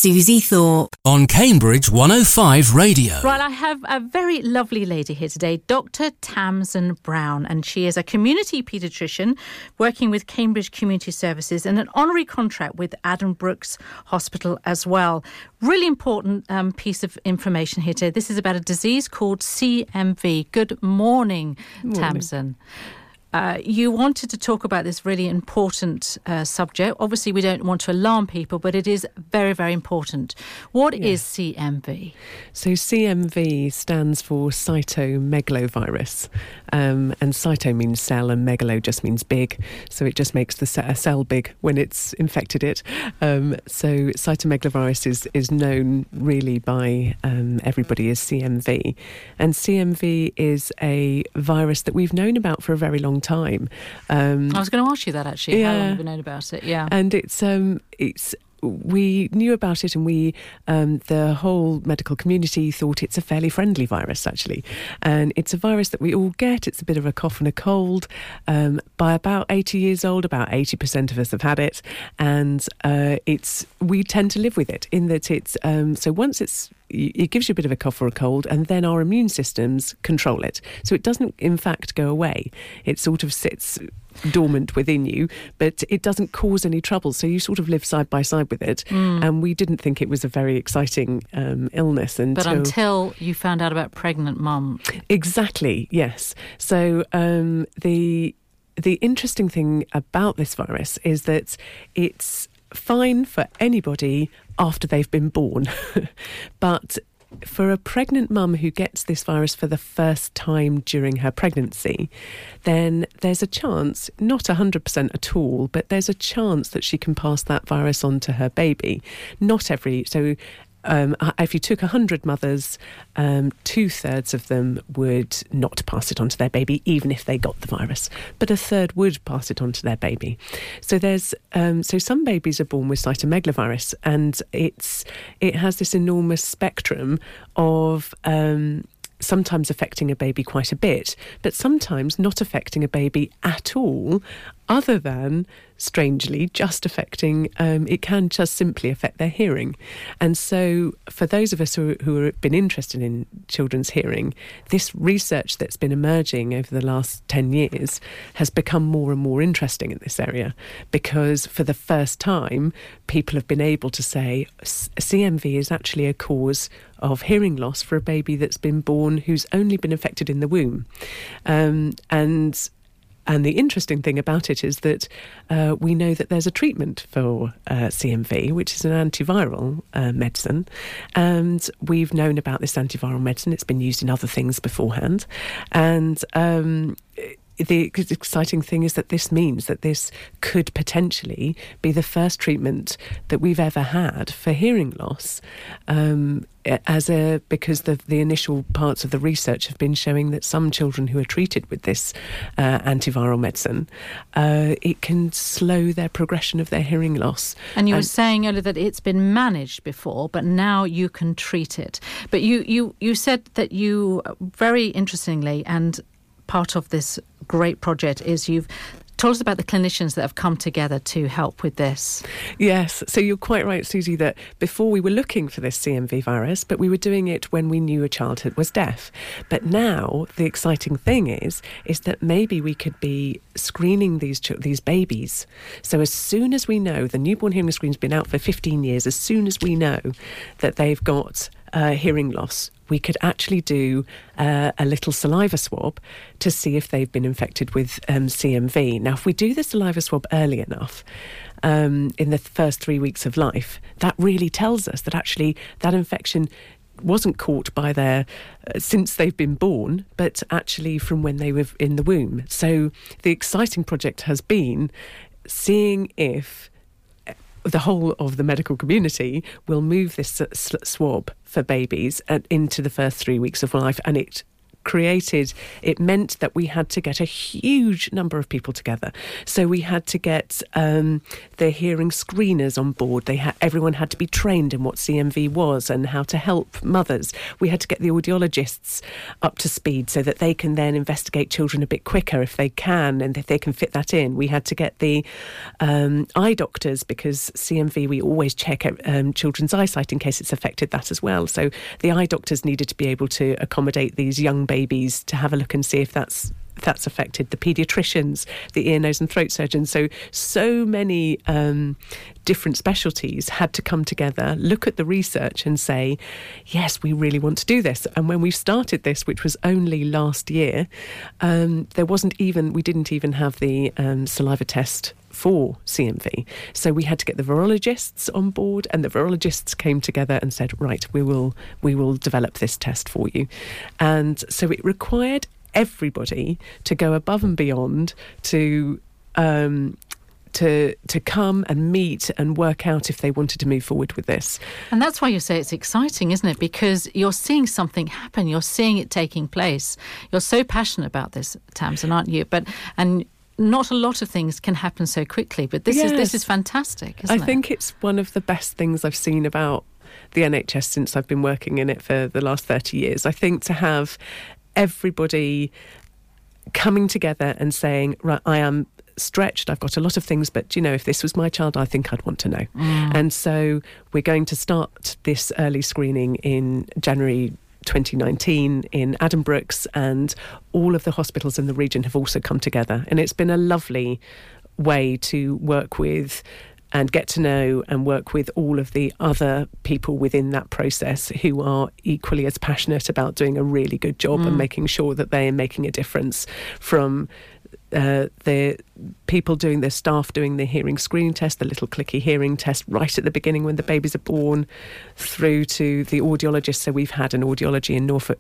Susie Thorpe. On Cambridge 105 Radio. Right, I have a very lovely lady here today, Dr. Tamsin Brown, and she is a community paediatrician working with Cambridge Community Services and an honorary contract with Addenbrooke's Hospital as well. Really important piece of information here today. This is about a disease called CMV. Good morning, Tamsin. You wanted to talk about this really important subject. Obviously, we don't want to alarm people, but it is very, very important. What is CMV? So CMV stands for cytomegalovirus. And cyto means cell and megalo just means big. So it just makes a cell big when it's infected it. So cytomegalovirus is known really by everybody as CMV. And CMV is a virus that we've known about for a very long time. I was going to ask you that actually. How long have you known about it? Yeah, and it's we knew about it, and the whole medical community thought it's a fairly friendly virus actually, and it's a virus that we all get. It's a bit of a cough and a cold. By about 80 years old, about 80% of us have had it, and we tend to live with it in that it's so once it gives you a bit of a cough or a cold, and then our immune systems control it. So it doesn't, in fact, go away. It sort of sits dormant within you, but it doesn't cause any trouble. So you sort of live side by side with it. And we didn't think it was a very exciting illness until you found out about pregnant mum. Exactly, yes. So the interesting thing about this virus is that it's fine for anybody after they've been born. But for a pregnant mum who gets this virus for the first time during her pregnancy, then there's a chance, not 100% at all, but there's a chance that she can pass that virus on to her baby. If you took 100 mothers, 2/3 of them would not pass it on to their baby, even if they got the virus, but a third would pass it on to their baby. So so some babies are born with cytomegalovirus, and it has this enormous spectrum of sometimes affecting a baby quite a bit, but sometimes not affecting a baby at all, other than, strangely, just affecting, it can just simply affect their hearing. And so for those of us who have been interested in children's hearing, this research that's been emerging over the last 10 years has become more and more interesting in this area, because for the first time, people have been able to say CMV is actually a cause of hearing loss for a baby that's been born who's only been affected in the womb. And the interesting thing about it is that we know that there's a treatment for CMV, which is an antiviral medicine. And we've known about this antiviral medicine. It's been used in other things beforehand. And the exciting thing is that this means that this could potentially be the first treatment that we've ever had for hearing loss, because the initial parts of the research have been showing that some children who are treated with this antiviral medicine, it can slow their progression of their hearing loss. And you were saying earlier that it's been managed before, but now you can treat it. But you said that you, very interestingly, and part of this great project is you've told us about the clinicians that have come together to help with this. Yes, so you're quite right, Susie, that before we were looking for this CMV virus, but we were doing it when we knew a child was deaf. But now the exciting thing is that maybe we could be screening these babies. So as soon as we know, the newborn hearing screen's been out for 15 years, as soon as we know that they've got hearing loss, we could actually do a little saliva swab to see if they've been infected with CMV. Now, if we do the saliva swab early enough, in the first 3 weeks of life, that really tells us that actually that infection wasn't caught by since they've been born, but actually from when they were in the womb. So the exciting project has been seeing if the whole of the medical community will move this swab for babies into the first 3 weeks of life, and it it meant that we had to get a huge number of people together. So we had to get the hearing screeners on board. Everyone had to be trained in what CMV was and how to help mothers. We had to get the audiologists up to speed so that they can then investigate children a bit quicker if they can, and if they can fit that in. We had to get the eye doctors, because CMV, we always check children's eyesight in case it's affected that as well. So the eye doctors needed to be able to accommodate these young babies to have a look and see if that's affected. The paediatricians, the ear, nose and throat surgeons. So many different specialties had to come together, look at the research and say, yes, we really want to do this. And when we started this, which was only last year, we didn't even have the saliva test for CMV. So we had to get the virologists on board, and the virologists came together and said, right, we will develop this test for you. And so it required everybody to go above and beyond to come and meet and work out if they wanted to move forward with this. And that's why you say it's exciting, isn't it? Because you're seeing something happen, you're seeing it taking place. You're so passionate about this, Tamsin, aren't you? And not a lot of things can happen so quickly, but this is fantastic, isn't it? I think it's one of the best things I've seen about the NHS since I've been working in it for the last 30 years. I think to have everybody coming together and saying, right, I am stretched, I've got a lot of things, but if this was my child, I think I'd want to know. And so we're going to start this early screening in January 2019 in Addenbrooke's, and all of the hospitals in the region have also come together, and it's been a lovely way to work with and get to know and work with all of the other people within that process who are equally as passionate about doing a really good job and making sure that they are making a difference, from the people doing the staff doing the hearing screening test, the little clicky hearing test right at the beginning when the babies are born, through to the audiologist. So we've had an audiologist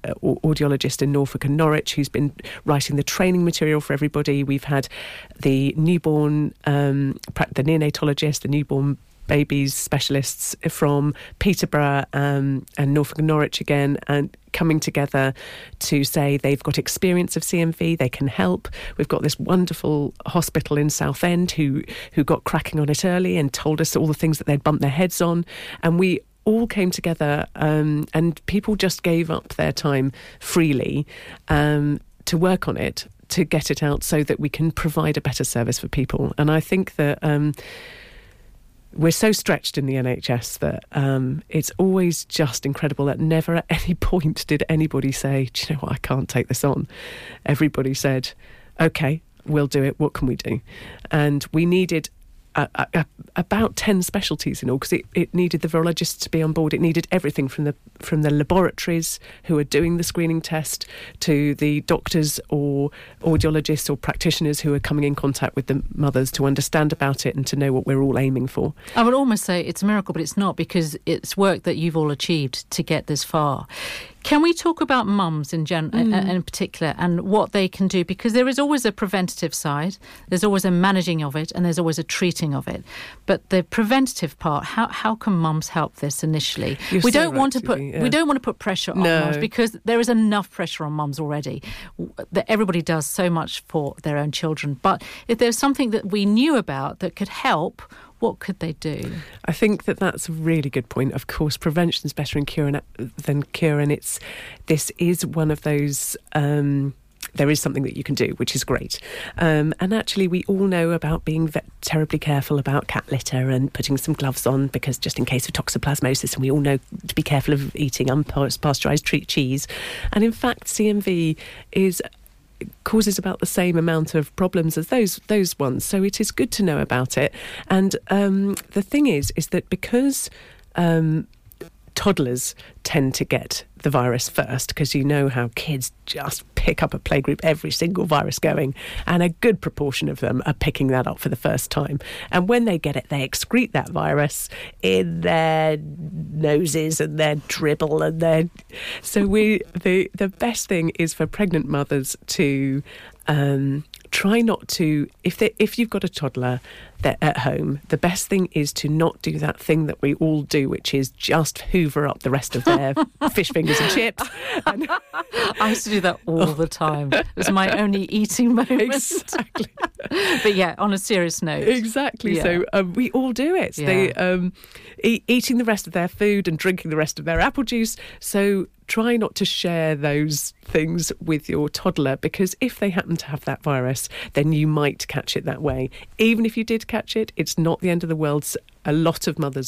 in Norfolk and Norwich who's been writing the training material for everybody. We've had the newborn, the neonatologist, the newborn babies specialists from Peterborough and Norfolk and Norwich again, and coming together to say they've got experience of CMV, they can help. We've got this wonderful hospital in Southend who got cracking on it early and told us all the things that they'd bumped their heads on, and we all came together and people just gave up their time freely to work on it, to get it out so that we can provide a better service for people. And I think that we're so stretched in the NHS that it's always just incredible that never at any point did anybody say, do you know what, I can't take this on. Everybody said, OK, we'll do it. What can we do? And we needed about 10 specialties in all, because it needed the virologists to be on board. It needed everything from the laboratories who are doing the screening test to the doctors or audiologists or practitioners who are coming in contact with the mothers to understand about it and to know what we're all aiming for. I would almost say it's a miracle, but it's not, because it's work that you've all achieved to get this far. Can we talk about mums in particular and what they can do? Because there is always a preventative side, there's always a managing of it, and there's always a treating of it. But the preventative part, how can mums help this initially? We don't want to put pressure on mums, because there is enough pressure on mums already. That everybody does so much for their own children. But if there's something that we knew about that could help, what could they do? I think that's a really good point. Of course, prevention is better than cure, and this is one of those. There is something that you can do, which is great. And actually, we all know about being terribly careful about cat litter and putting some gloves on, because just in case of toxoplasmosis, and we all know to be careful of eating unpasteurised cheese. And in fact, CMV causes about the same amount of problems as those ones. So it is good to know about it. And the thing is that because toddlers tend to get the virus first, because you know how kids just pick up a playgroup, every single virus going, and a good proportion of them are picking that up for the first time. And when they get it, they excrete that virus in their noses and their dribble and their... So the best thing is for pregnant mothers to try not to, if you've got a toddler at home, the best thing is to not do that thing that we all do, which is just hoover up the rest of their fish fingers and chips. And I used to do that all the time. It was my only eating moment. Exactly. But yeah, on a serious note. Exactly. Yeah. So we all do it. Yeah. They eating the rest of their food and drinking the rest of their apple juice. So try not to share those things with your toddler, because if they happen to have that virus, then you might catch it that way. Even if you did catch it, it's not the end of the world. A lot of mothers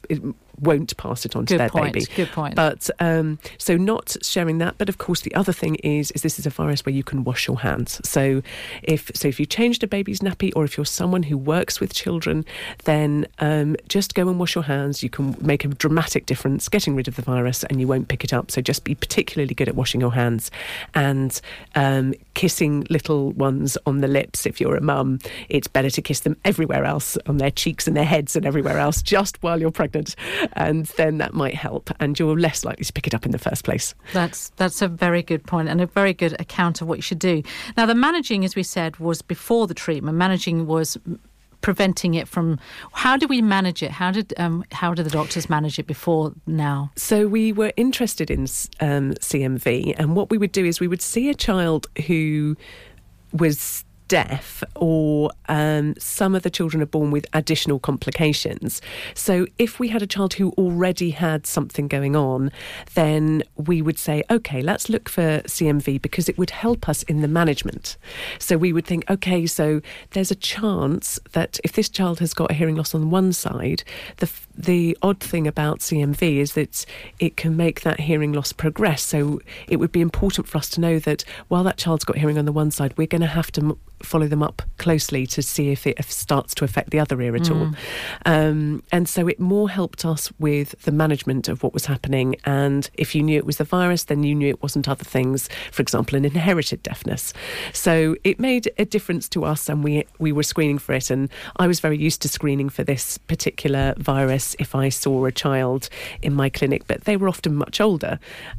won't pass it on to their baby. Good point. But so not sharing that. But of course, the other thing is this is a virus where you can wash your hands. So if you changed a baby's nappy, or if you're someone who works with children, then just go and wash your hands. You can make a dramatic difference getting rid of the virus, and you won't pick it up. So just be particularly good at washing your hands, and kissing little ones on the lips. If you're a mum, it's better to kiss them everywhere else, on their cheeks and their heads and everywhere else, just while you're pregnant. And then that might help, and you're less likely to pick it up in the first place. That's a very good point, and a very good account of what you should do. Now, the managing, as we said, was before the treatment. Managing was preventing it from. How do we manage it? How did the doctors manage it before now? So we were interested in CMV, and what we would do is we would see a child who was deaf, or some of the children are born with additional complications. So if we had a child who already had something going on, then we would say, OK, let's look for CMV, because it would help us in the management. So we would think, OK, so there's a chance that if this child has got a hearing loss on one side, the odd thing about CMV is that it can make that hearing loss progress. So it would be important for us to know that while that child's got hearing on the one side, we're going to have to follow them up closely to see if it starts to affect the other ear at all. And so it more helped us with the management of what was happening. And if you knew it was the virus, then you knew it wasn't other things, for example, an inherited deafness. So it made a difference to us, and we were screening for it. And I was very used to screening for this particular virus if I saw a child in my clinic, but they were often much older.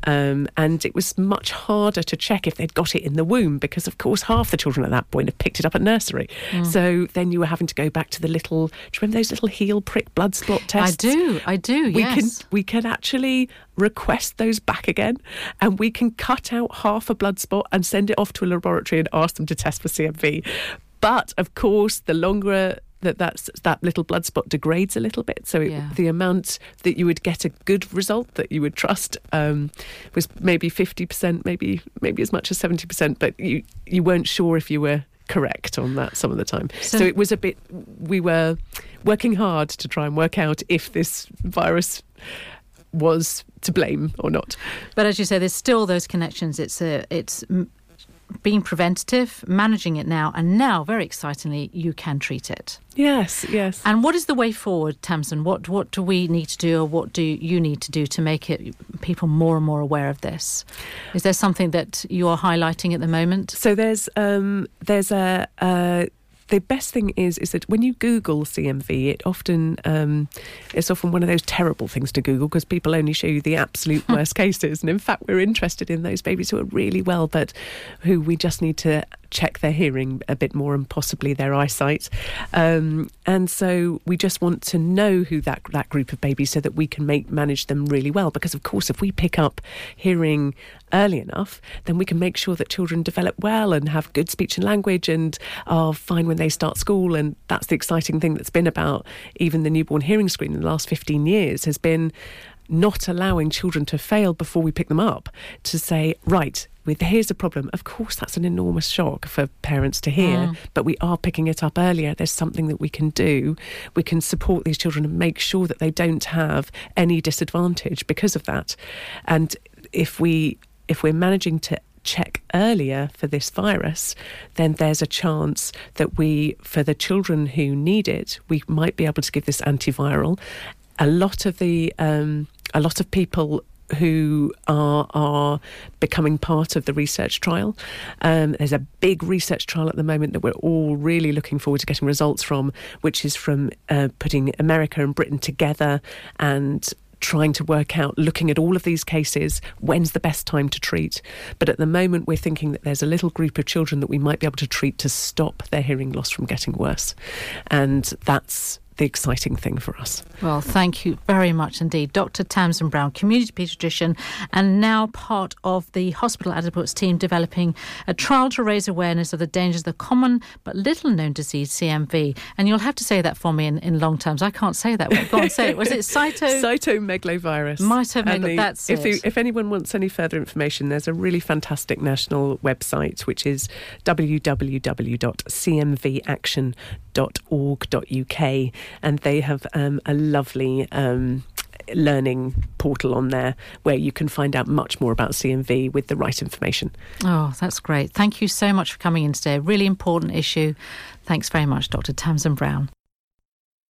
And it was much harder to check if they'd got it in the womb, because, of course, half the children at that point have picked it up at nursery. So then you were having to go back to the little, do you remember those little heel prick blood spot tests? I do, yes. We can actually request those back again, and we can cut out half a blood spot and send it off to a laboratory and ask them to test for CMV. But, of course, the longer that little blood spot degrades a little bit, so the amount that you would get a good result that you would trust was maybe 50%, maybe as much as 70%, but you weren't sure if you were correct on that some of the time. So it was we were working hard to try and work out if this virus was to blame or not. But as you say, there's still those connections. It's being preventative, managing it now, and now, very excitingly, you can treat it. Yes. And what is the way forward, Tamsin? What do we need to do, or what do you need to do to make people more and more aware of this? Is there something that you are highlighting at the moment? So there's the best thing is that when you Google CMV, it's often one of those terrible things to Google, because people only show you the absolute worst cases. And in fact, we're interested in those babies who are really well, but who we just need to check their hearing a bit more, and possibly their eyesight. And so we just want to know who that group of babies, so that we can manage them really well. Because, of course, if we pick up hearing early enough, then we can make sure that children develop well and have good speech and language and are fine when they start school. And that's the exciting thing that's been about even the newborn hearing screen in the last 15 years, has been not allowing children to fail before we pick them up, to say, right, here's a problem. Of course, that's an enormous shock for parents to hear, but we are picking it up earlier. There's something that we can do. We can support these children and make sure that they don't have any disadvantage because of that. And if we're managing to check earlier for this virus, then there's a chance that for the children who need it, we might be able to give this antiviral. A lot of people who are becoming part of the research trial. There's a big research trial at the moment that we're all really looking forward to getting results from, which is from putting America and Britain together and trying to work out, looking at all of these cases, when's the best time to treat. But at the moment, we're thinking that there's a little group of children that we might be able to treat to stop their hearing loss from getting worse. And that's the exciting thing for us. Well, thank you very much indeed. Dr. Tamsin Brown, community paediatrician, and now part of the Hospital Adipose team developing a trial to raise awareness of the dangers of the common but little known disease, CMV. And you'll have to say that for me in long terms. I can't say that. Go on, say it. Was it cytomegalovirus? That's it. If anyone wants any further information, there's a really fantastic national website, which is www.cmvaction.org.uk, and they have a lovely learning portal on there where you can find out much more about CMV with the right information. Oh, that's great. Thank you so much for coming in today. A really important issue. Thanks very much, Dr. Tamsin Brown.